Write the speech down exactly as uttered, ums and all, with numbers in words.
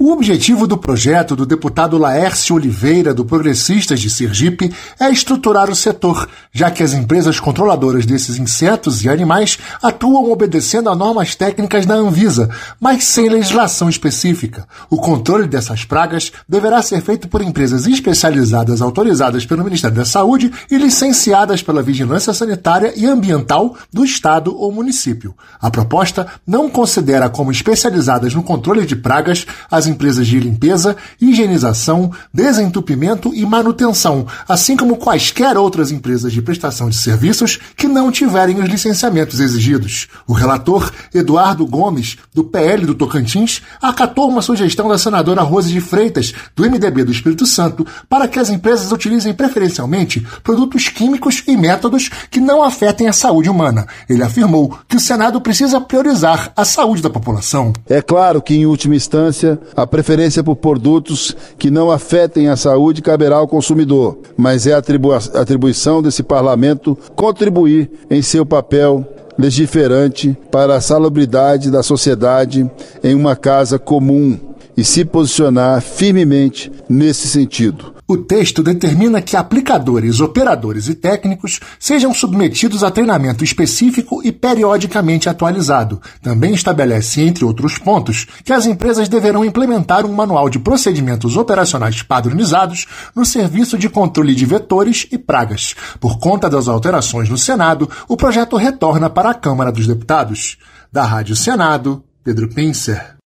O objetivo do projeto do deputado Laércio Oliveira, do Progressistas de Sergipe, é estruturar o setor, já que as empresas controladoras desses insetos e animais atuam obedecendo a normas técnicas da Anvisa, mas sem legislação específica. O controle dessas pragas deverá ser feito por empresas especializadas autorizadas pelo Ministério da Saúde e licenciadas pela Vigilância Sanitária e Ambiental do Estado ou município. A proposta não considera como especializadas no controle de pragas as empresas de limpeza, higienização, desentupimento e manutenção, assim como quaisquer outras empresas de prestação de serviços que não tiverem os licenciamentos exigidos. O relator, Eduardo Gomes, do P L do Tocantins, acatou uma sugestão da senadora Rose de Freitas, do M D B do Espírito Santo, para que as empresas utilizem preferencialmente produtos químicos e métodos que não afetem a saúde humana. Ele afirmou que o Senado precisa priorizar a saúde da população. É claro que, em última instância, a preferência por produtos que não afetem a saúde caberá ao consumidor, mas é atribu- atribuição desse parlamento contribuir em seu papel legiferante para a salubridade da sociedade em uma casa comum e se posicionar firmemente nesse sentido. O texto determina que aplicadores, operadores e técnicos sejam submetidos a treinamento específico e periodicamente atualizado. Também estabelece, entre outros pontos, que as empresas deverão implementar um manual de procedimentos operacionais padronizados no serviço de controle de vetores e pragas. Por conta das alterações no Senado, o projeto retorna para a Câmara dos Deputados. Da Rádio Senado, Pedro Pincer.